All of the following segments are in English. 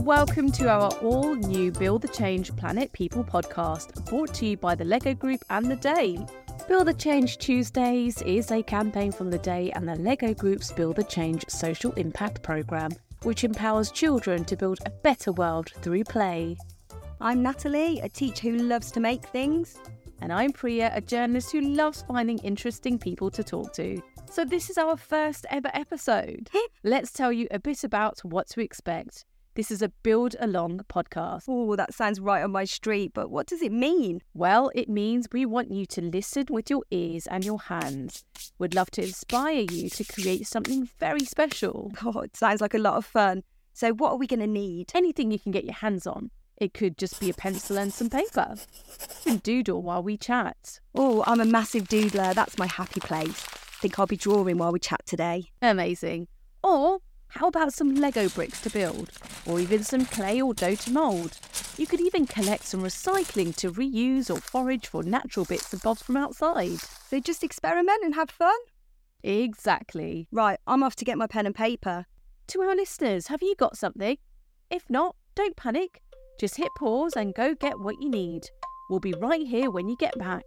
Welcome to our all-new Build the Change Planet People podcast, brought to you by the LEGO Group and The Day. Build the Change Tuesdays is a campaign from The Day and the LEGO Group's Build the Change social impact programme, which empowers children to build a better world through play. I'm Natalie, a teacher who loves to make things. And I'm Priya, a journalist who loves finding interesting people to talk to. So this is our first ever episode. Let's tell you a bit about what to expect. This is a Build Along podcast. Oh, that sounds right on my street, but what does it mean? Well, it means we want you to listen with your ears and your hands. We'd love to inspire you to create something very special. Oh, it sounds like a lot of fun. So what are we going to need? Anything you can get your hands on. It could just be a pencil and some paper. You can doodle while we chat. Oh, I'm a massive doodler. That's my happy place. Think I'll be drawing while we chat today. Amazing. Or how about some Lego bricks to build? Or even some clay or dough to mould? You could even collect some recycling to reuse or forage for natural bits and bobs from outside. So just experiment and have fun? Exactly. Right, I'm off to get my pen and paper. To our listeners, have you got something? If not, don't panic. Just hit pause and go get what you need. We'll be right here when you get back.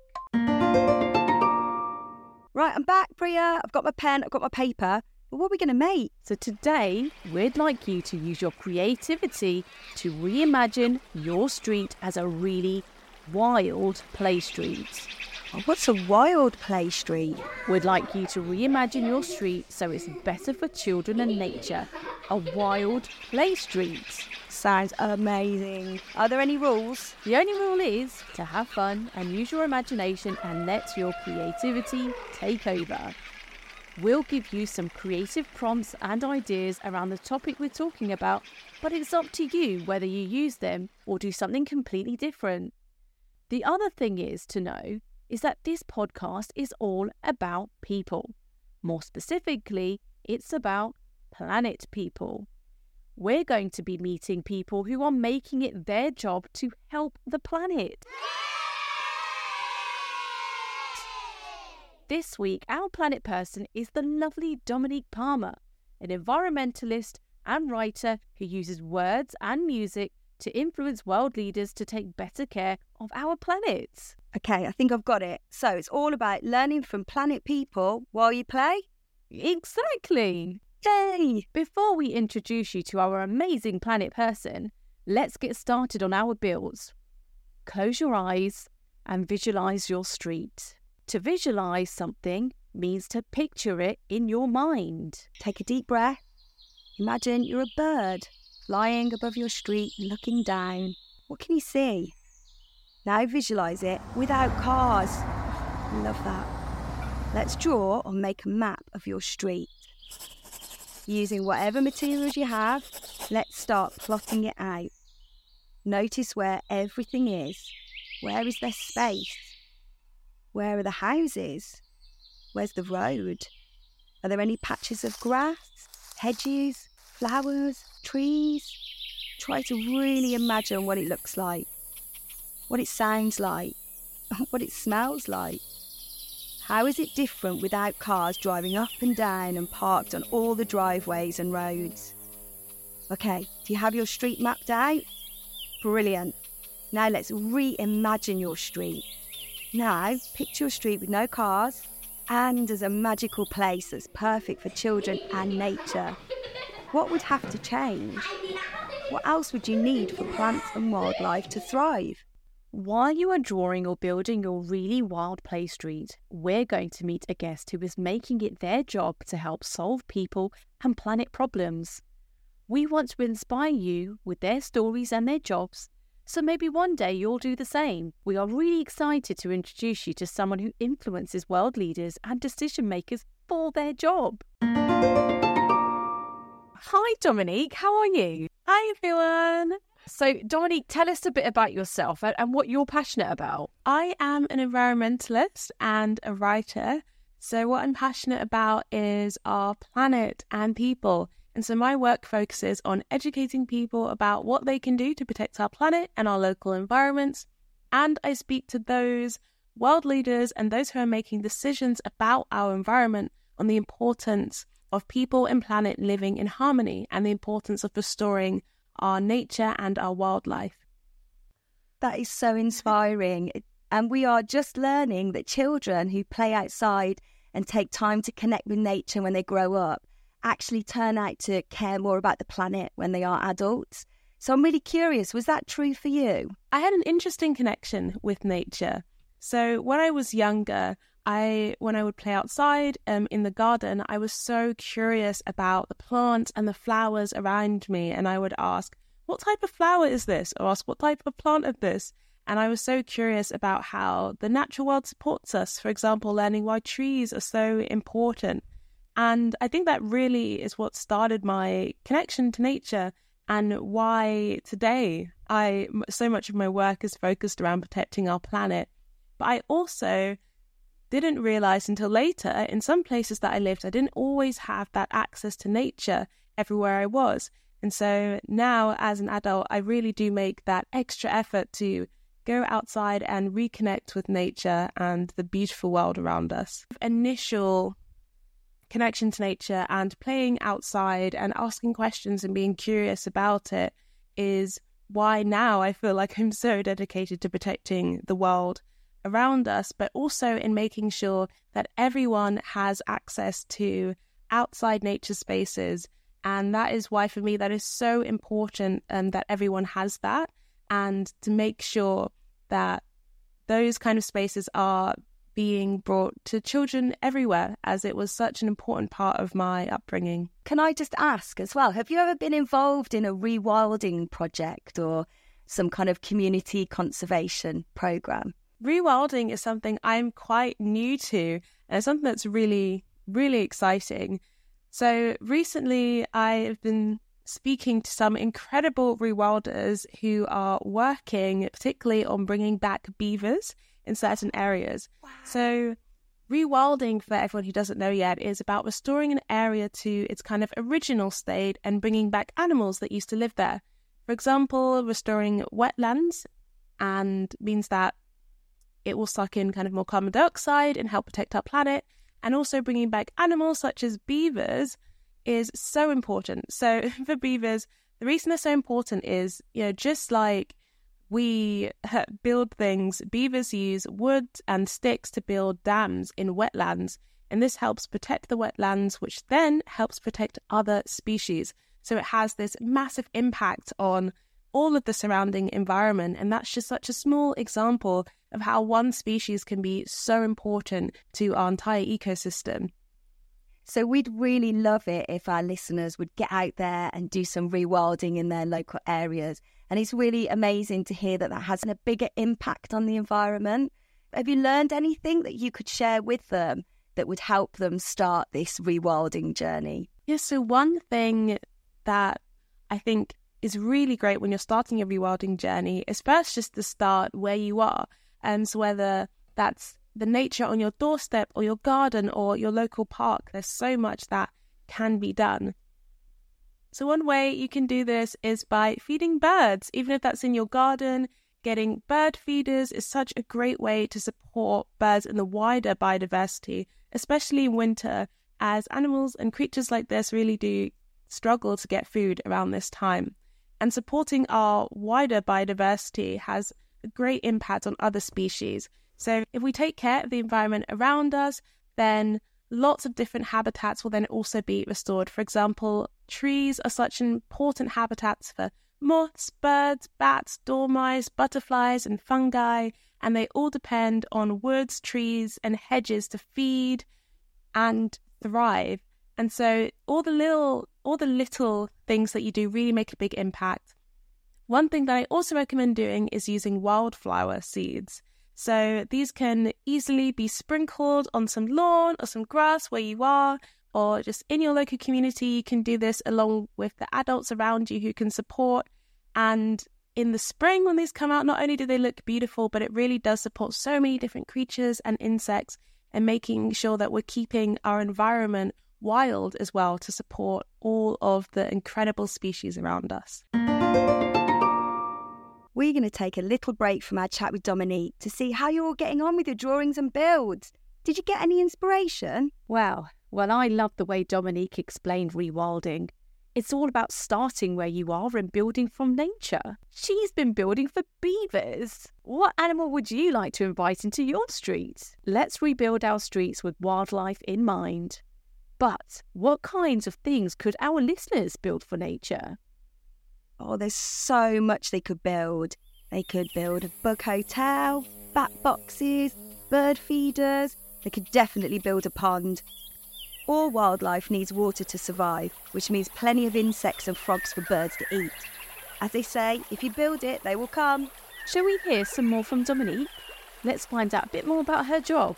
Right, I'm back, Priya. I've got my pen, I've got my paper. But what are we going to make? So today, we'd like you to use your creativity to reimagine your street as a really wild play street. Oh, what's a wild play street? We'd like you to reimagine your street so it's better for children and nature. A wild play street. Sounds amazing. Are there any rules? The only rule is to have fun and use your imagination and let your creativity take over. We'll give you some creative prompts and ideas around the topic we're talking about, but it's up to you whether you use them or do something completely different. The other thing is to know is that this podcast is all about people. More specifically, it's about planet people. We're going to be meeting people who are making it their job to help the planet. This week, our planet person is the lovely Dominique Palmer, an environmentalist and writer who uses words and music to influence world leaders to take better care of our planet. Okay, I think I've got it. So it's all about learning from planet people while you play? Exactly. Yay! Before we introduce you to our amazing planet person, let's get started on our builds. Close your eyes and visualize your street. To visualize something means to picture it in your mind. Take a deep breath. Imagine you're a bird flying above your street, looking down. What can you see? Now visualize it without cars. Love that. Let's draw or make a map of your street. Using whatever materials you have, let's start plotting it out. Notice where everything is. Where is there space? Where are the houses? Where's the road? Are there any patches of grass, hedges, flowers, trees? Try to really imagine what it looks like, what it sounds like, what it smells like. How is it different without cars driving up and down and parked on all the driveways and roads? Okay, do you have your street mapped out? Brilliant. Now let's reimagine your street. Now, picture your street with no cars and as a magical place that's perfect for children and nature. What would have to change? What else would you need for plants and wildlife to thrive? While you are drawing or building your really wild play street, we're going to meet a guest who is making it their job to help solve people and planet problems. We want to inspire you with their stories and their jobs, so maybe one day you'll do the same. We are really excited to introduce you to someone who influences world leaders and decision makers for their job. Hi Dominique, how are you? Hi everyone. So Dominique, tell us a bit about yourself and what you're passionate about. I am an environmentalist and a writer. So what I'm passionate about is our planet and people. And so my work focuses on educating people about what they can do to protect our planet and our local environments. And I speak to those world leaders and those who are making decisions about our environment on the importance of people and planet living in harmony and the importance of restoring our nature and our wildlife. That is so inspiring. And we are just learning that children who play outside and take time to connect with nature when they grow up actually turn out to care more about the planet when they are adults. So I'm really curious, was that true for you? I had an interesting connection with nature. So when I was younger, when I would play outside in the garden, I was so curious about the plants and the flowers around me. And I would ask, what type of flower is this? Or ask, what type of plant is this? And I was so curious about how the natural world supports us. For example, learning why trees are so important. And I think that really is what started my connection to nature and why today so much of my work is focused around protecting our planet. But I also didn't realize until later, in some places that I lived, I didn't always have that access to nature everywhere I was. And so now as an adult, I really do make that extra effort to go outside and reconnect with nature and the beautiful world around us. Initial connection to nature and playing outside and asking questions and being curious about it is why now I feel like I'm so dedicated to protecting the world around us, but also in making sure that everyone has access to outside nature spaces. And that is why for me that is so important, that everyone has that, and to make sure that those kind of spaces are being brought to children everywhere, as it was such an important part of my upbringing. Can I just ask as well, have you ever been involved in a rewilding project or some kind of community conservation programme? Rewilding is something I'm quite new to, and it's something that's really, really exciting. So recently I've been speaking to some incredible rewilders who are working particularly on bringing back beavers in certain areas. Wow. So rewilding, for everyone who doesn't know yet, is about restoring an area to its kind of original state and bringing back animals that used to live there. For example, restoring wetlands and means that it will suck in kind of more carbon dioxide and help protect our planet. And also bringing back animals such as beavers is so important. So for beavers, the reason they're so important is, just like we build things, beavers use wood and sticks to build dams in wetlands. And this helps protect the wetlands, which then helps protect other species. So it has this massive impact on all of the surrounding environment. And that's just such a small example of how one species can be so important to our entire ecosystem. So we'd really love it if our listeners would get out there and do some rewilding in their local areas. And it's really amazing to hear that has a bigger impact on the environment. Have you learned anything that you could share with them that would help them start this rewilding journey? Yeah, so one thing that I think is really great when you're starting a rewilding journey is first just to start where you are. And so whether that's the nature on your doorstep or your garden or your local park, there's so much that can be done. So one way you can do this is by feeding birds. Even if that's in your garden, getting bird feeders is such a great way to support birds and the wider biodiversity, especially in winter, as animals and creatures like this really do struggle to get food around this time. And supporting our wider biodiversity has a great impact on other species. So if we take care of the environment around us, then lots of different habitats will then also be restored. For example, trees are such important habitats for moths, birds, bats, dormice, butterflies, and fungi, and they all depend on woods, trees, and hedges to feed and thrive. And so all the little things that you do really make a big impact. One thing that I also recommend doing is using wildflower seeds. So these can easily be sprinkled on some lawn or some grass where you are, or just in your local community. You can do this along with the adults around you who can support. And in the spring when these come out, not only do they look beautiful, but it really does support so many different creatures and insects, and making sure that we're keeping our environment wild as well to support all of the incredible species around us. We're going to take a little break from our chat with Dominique to see how you're all getting on with your drawings and builds. Did you get any inspiration? Well, I love the way Dominique explained rewilding. It's all about starting where you are and building from nature. She's been building for beavers. What animal would you like to invite into your street? Let's rebuild our streets with wildlife in mind. But what kinds of things could our listeners build for nature? Oh, there's so much they could build. They could build a bug hotel, bat boxes, bird feeders. They could definitely build a pond. All wildlife needs water to survive, which means plenty of insects and frogs for birds to eat. As they say, if you build it, they will come. Shall we hear some more from Dominique? Let's find out a bit more about her job.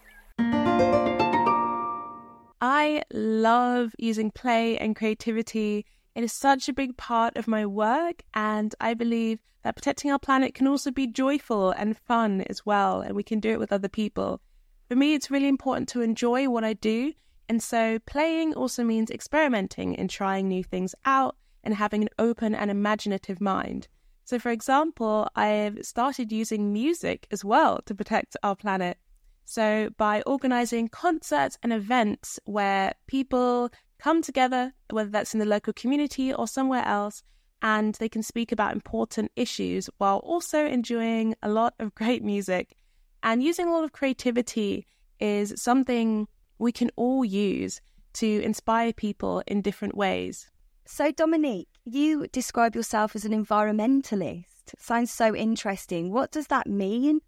I love using play and creativity. It is such a big part of my work, and I believe that protecting our planet can also be joyful and fun as well, and we can do it with other people. For me, it's really important to enjoy what I do, and so playing also means experimenting and trying new things out and having an open and imaginative mind. So, for example, I've started using music as well to protect our planet. So by organising concerts and events where people come together, whether that's in the local community or somewhere else, and they can speak about important issues while also enjoying a lot of great music. And using a lot of creativity is something we can all use to inspire people in different ways. So, Dominique, you describe yourself as an environmentalist. Sounds so interesting. What does that mean?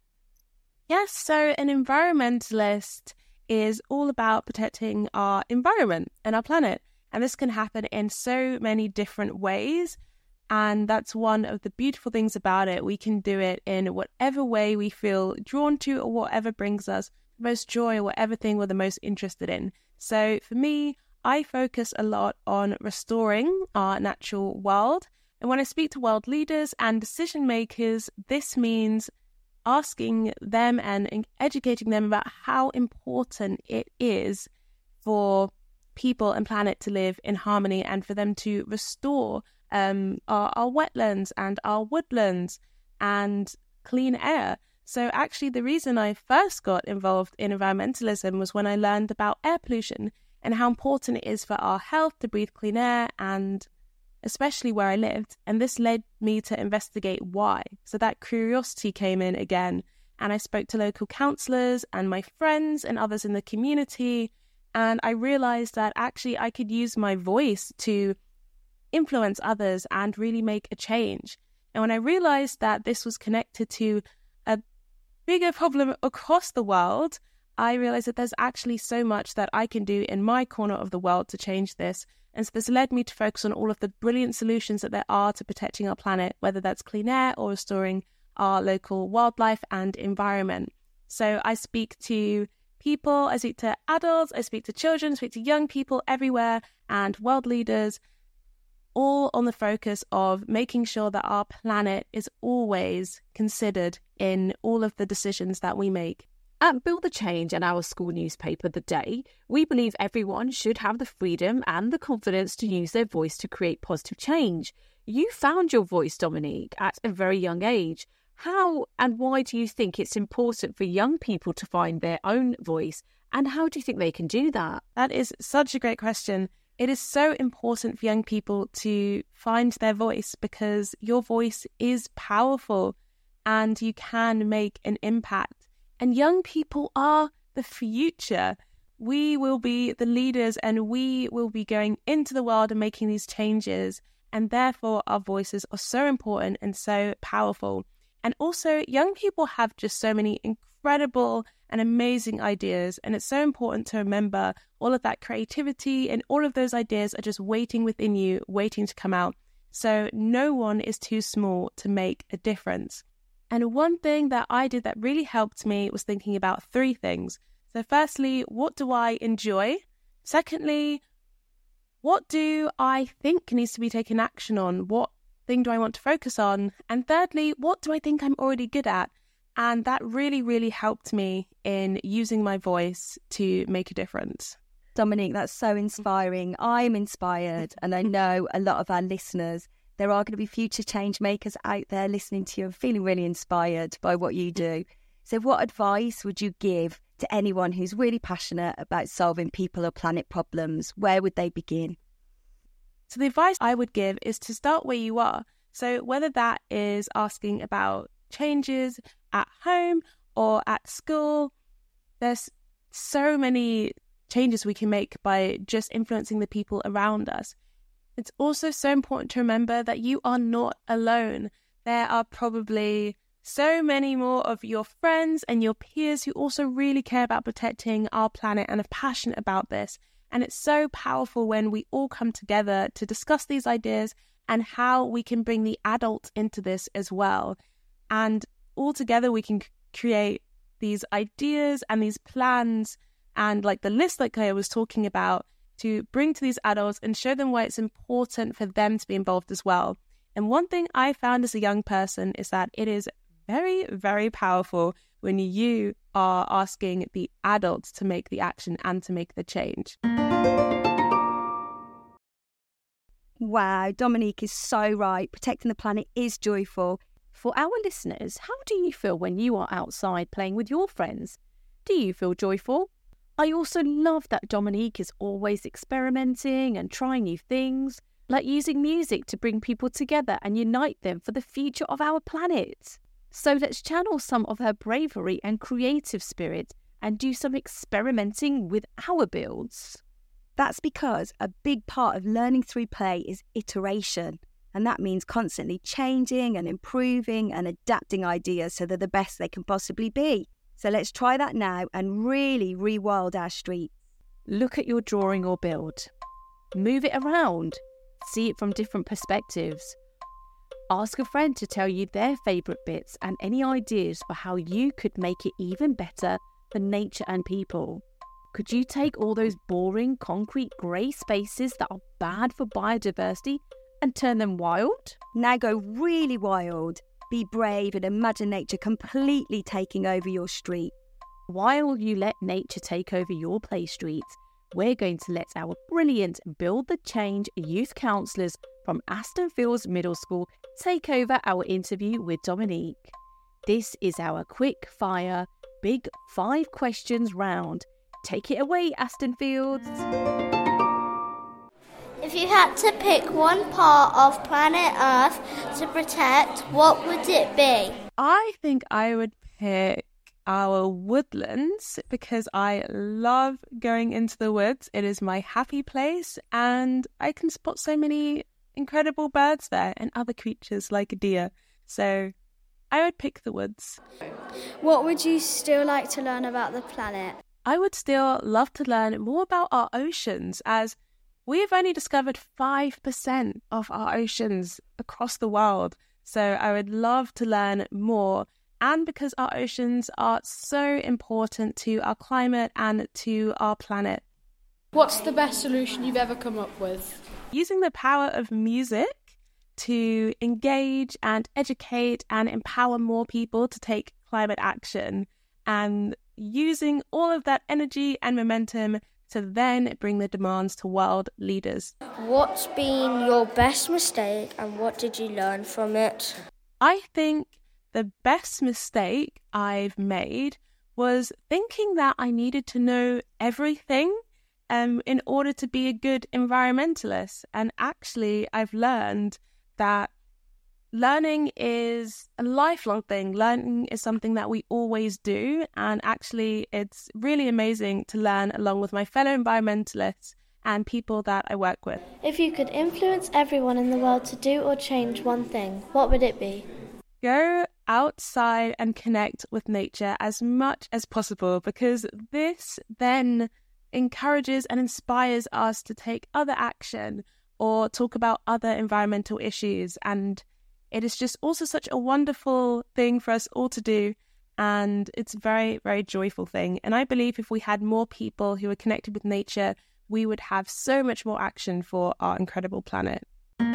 Yes, so an environmentalist is all about protecting our environment and our planet. And this can happen in so many different ways. And that's one of the beautiful things about it. We can do it in whatever way we feel drawn to or whatever brings us the most joy or whatever thing we're the most interested in. So for me, I focus a lot on restoring our natural world. And when I speak to world leaders and decision makers, this means asking them and educating them about how important it is for people and planet to live in harmony and for them to restore our wetlands and our woodlands and clean air. So actually the reason I first got involved in environmentalism was when I learned about air pollution and how important it is for our health to breathe clean air, and especially where I lived. And this led me to investigate why. So that curiosity came in again. And I spoke to local councillors and my friends and others in the community. And I realised that actually I could use my voice to influence others and really make a change. And when I realised that this was connected to a bigger problem across the world, I realised that there's actually so much that I can do in my corner of the world to change this. And so this led me to focus on all of the brilliant solutions that there are to protecting our planet, whether that's clean air or restoring our local wildlife and environment. So I speak to people, I speak to adults, I speak to children, I speak to young people everywhere, and world leaders, all on the focus of making sure that our planet is always considered in all of the decisions that we make. At Build the Change and our school newspaper, The Day, we believe everyone should have the freedom and the confidence to use their voice to create positive change. You found your voice, Dominique, at a very young age. How and why do you think it's important for young people to find their own voice, and how do you think they can do that? That is such a great question. It is so important for young people to find their voice because your voice is powerful and you can make an impact. And young people are the future. We will be the leaders and we will be going into the world and making these changes. And therefore, our voices are so important and so powerful. And also, young people have just so many incredible and amazing ideas. And it's so important to remember all of that creativity and all of those ideas are just waiting within you, waiting to come out. So no one is too small to make a difference. And one thing that I did that really helped me was thinking about three things. So firstly, what do I enjoy? Secondly, what do I think needs to be taken action on? What thing do I want to focus on? And thirdly, what do I think I'm already good at? And that really, really helped me in using my voice to make a difference. Dominique, that's so inspiring. I'm inspired, and I know a lot of our listeners. There are going to be future change makers out there listening to you and feeling really inspired by what you do. So what advice would you give to anyone who's really passionate about solving people or planet problems? Where would they begin? So the advice I would give is to start where you are. So whether that is asking about changes at home or at school, there's so many changes we can make by just influencing the people around us. It's also so important to remember that you are not alone. There are probably so many more of your friends and your peers who also really care about protecting our planet and are passionate about this. And it's so powerful when we all come together to discuss these ideas and how we can bring the adults into this as well. And all together we can create these ideas and these plans and like the list like I was talking about to bring to these adults and show them why it's important for them to be involved as well. And one thing I found as a young person is that it is very, very powerful when you are asking the adults to make the action and to make the change. Wow, Dominique is so right. Protecting the planet is joyful. For our listeners, how do you feel when you are outside playing with your friends? Do you feel joyful? I also love that Dominique is always experimenting and trying new things, like using music to bring people together and unite them for the future of our planet. So let's channel some of her bravery and creative spirit and do some experimenting with our builds. That's because a big part of learning through play is iteration. And that means constantly changing and improving and adapting ideas so they're the best they can possibly be. So let's try that now and really rewild our streets. Look at your drawing or build. Move it around. See it from different perspectives. Ask a friend to tell you their favourite bits and any ideas for how you could make it even better for nature and people. Could you take all those boring, concrete, grey spaces that are bad for biodiversity and turn them wild? Now go really wild. Be brave and imagine nature completely taking over your street. While you let nature take over your play street, we're going to let our brilliant Build the Change youth counsellors from Aston Fields Middle School take over our interview with Dominique. This is our quick fire, big 5 questions round. Take it away, Aston Fields. If you had to pick one part of planet Earth to protect, what would it be? I think I would pick our woodlands because I love going into the woods. It is my happy place and I can spot so many incredible birds there and other creatures like a deer. So I would pick the woods. What would you still like to learn about the planet? I would still love to learn more about our oceans, as we have only discovered 5% of our oceans across the world. So I would love to learn more. And because our oceans are so important to our climate and to our planet. What's the best solution you've ever come up with? Using the power of music to engage and educate and empower more people to take climate action, and using all of that energy and momentum to then bring the demands to world leaders. What's been your best mistake and what did you learn from it? I think the best mistake I've made was thinking that I needed to know everything in order to be a good environmentalist. And actually, I've learned that learning is a lifelong thing. Learning is something that we always do. And actually, it's really amazing to learn along with my fellow environmentalists and people that I work with. If you could influence everyone in the world to do or change one thing, what would it be? Go outside and connect with nature as much as possible, because this then encourages and inspires us to take other action or talk about other environmental issues. And it is just also such a wonderful thing for us all to do. And it's a very, very joyful thing. And I believe if we had more people who are connected with nature, we would have so much more action for our incredible planet.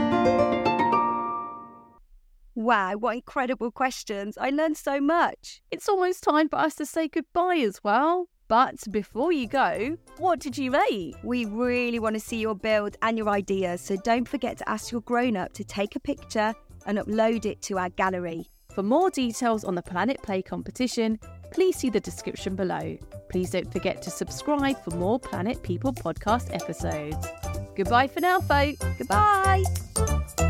Wow, what incredible questions. I learned so much. It's almost time for us to say goodbye as well. But before you go, what did you make? We really want to see your build and your ideas, so don't forget to ask your grown-up to take a picture and upload it to our gallery. For more details on the Planet Play competition, please see the description below. Please don't forget to subscribe for more Planet People podcast episodes. Goodbye for now, folks. Goodbye.